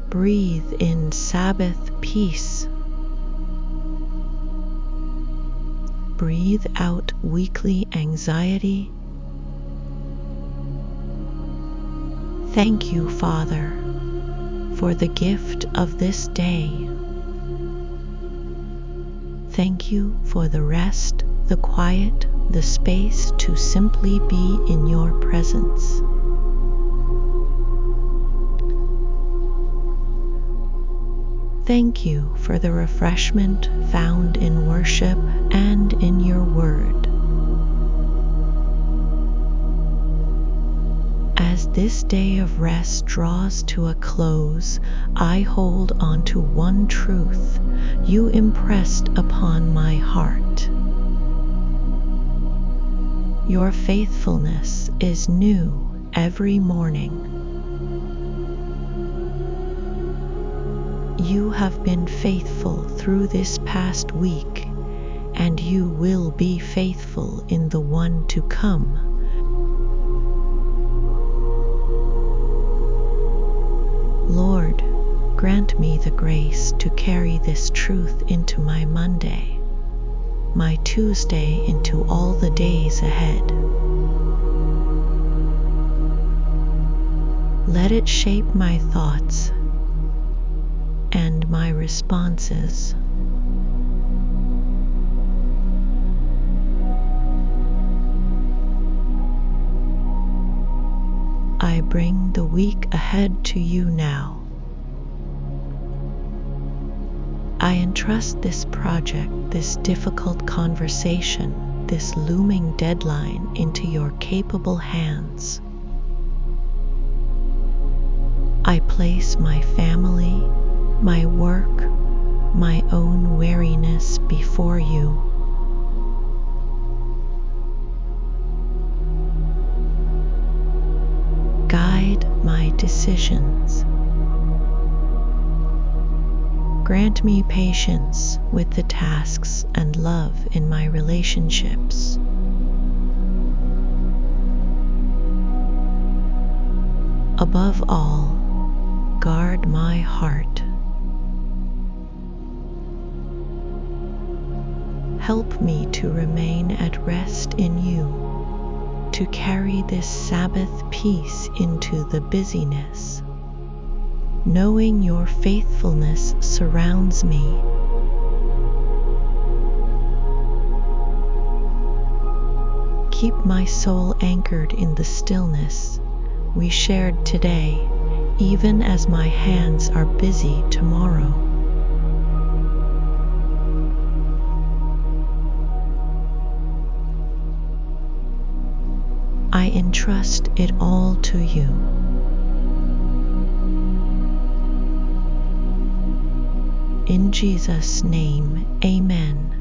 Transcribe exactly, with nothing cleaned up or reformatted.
Breathe in Sabbath peace. Breathe out weekly anxiety. Thank you, Father, for the gift of this day. Thank you for the rest, the quiet, the space to simply be in your presence. Thank you for the refreshment found in worship and in your word. As this day of rest draws to a close, I hold on to one truth you impressed upon my heart. Your faithfulness is new every morning. You have been faithful through this past week, and you will be faithful in the one to come. Lord, grant me the grace to carry this truth into my Monday, my Tuesday, into all the days ahead. Let it shape my thoughts and my responses. I bring the week ahead to you now. I entrust this project, this difficult conversation, this looming deadline into your capable hands. I place my family, my work, my own weariness before you. Guide my decisions. Grant me patience with the tasks and love in my relationships. Above all, guard my heart. Help me to remain at rest in you, to carry this Sabbath peace into the busyness, knowing your faithfulness surrounds me. Keep my soul anchored in the stillness we shared today, even as my hands are busy tomorrow. I entrust it all to you. In Jesus' name, amen.